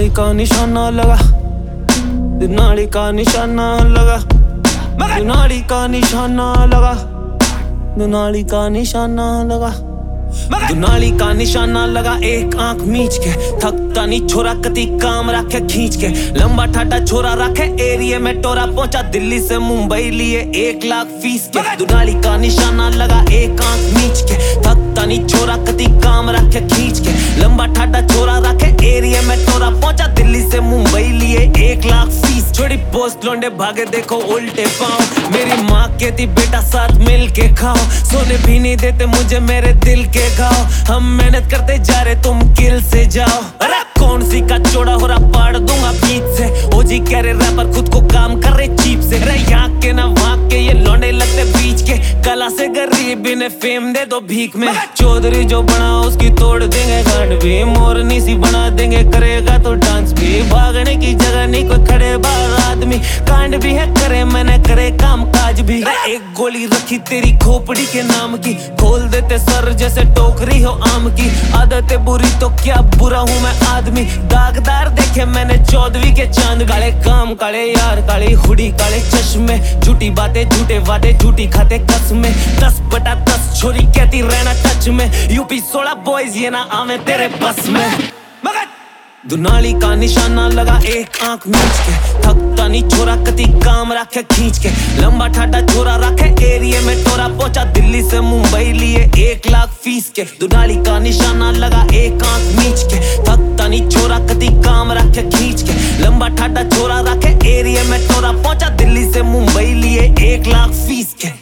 दुनाली का निशाना लगा, दुनाली का निशाना लगा, दुनाली का निशाना लगा, दुनाली का निशाना लगा, दुनाली का निशाना लगा। एक आंख मीच के थकता नहीं छोरा, कति काम रखे खींच के। लंबा ठाटा छोरा रखे एरिया में टोरा, पहुंचा दिल्ली से मुंबई लिए 1 लाख फीस के। दुनाली का निशाना लगा, एक आंख मीच के थकता नहीं छोरा, कति काम रखे खींच के। लंबा ठाटा छोरा रखे एरिया में टोरा, पहुंचा दिल्ली से मुंबई लिए 1 लाख फीस। छोड़ी पोस्ट लौंडे भागे देखो उल्टे पाँव, मेरी माँ कहती बेटा साथ मिल के खाओ। सोने भी नहीं देते मुझे मेरे दिल के घाव, हम मेहनत करते जा रहे तुम किल से जाओ। अरे कौन सी का चौड़ा हो रहा पाड़ दूंगा बीच से। ओजी कह रहे रैपर खुद को काम कर रहे चीप से। अरे यहाँ के ना वहाँ के ये लौंडे लगते बीच के, कला से गरीब इन्हें फेम दे दो भीख में। चौधरी जो बना उसकी तोड़ देंगे गांड भी, मोरनी सी बना देंगे करेगा तो डांस भी। भागने की जगह नहीं कोई खड़े बाहर आदमी, कांड भी है करे मैंने करे काम काज भी। एक गोली रखी तेरी खोपड़ी के नाम की, खोल देते सर जैसे टोकरी हो आम की। आदतें बुरी तो क्या बुरा हूँ मैं आदमी, दागदार देखे मैंने 14वीं के चांद। काले काम काले यार काली हुडी काले चश्मे, झूठी बातें झूठे वादे झूठी खाते कसमें। 10/10 छोरी कहती रहना टच में, यूपी 16 बॉयज ये ना आवे तेरे बस में। दुनाली का निशाना लगा, एक आंख मीच के थकता नहीं छोरा, कति काम रखे खींच के। लंबा ठाटा छोरा रखे एरिया में टोरा, पहुंचा दिल्ली से मुंबई लिए 1 लाख फीस के। दुनाली का निशाना लगा, एक आंख मीच के थकता नहीं छोरा, कति काम रखे खींच के। लंबा ठाटा छोरा रखे एरिया में टोरा, पहुंचा दिल्ली से मुंबई लिए 1 लाख फीस के।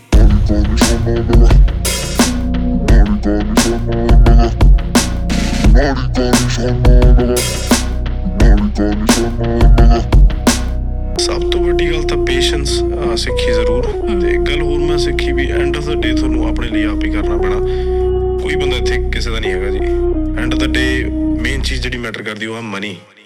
सब तो वड्डी गल तां पेशेंस सिक्खी जरूर, ते एक गल होर मैं सिक्खी भी एंड ऑफ द डे तुहानूं अपने लिए आप ही करना पैना। कोई बंदा इत्थे किसी दा नहीं हैगा जी। End of the day main चीज़ जिहड़ी मैटर करदी ओह है मनी।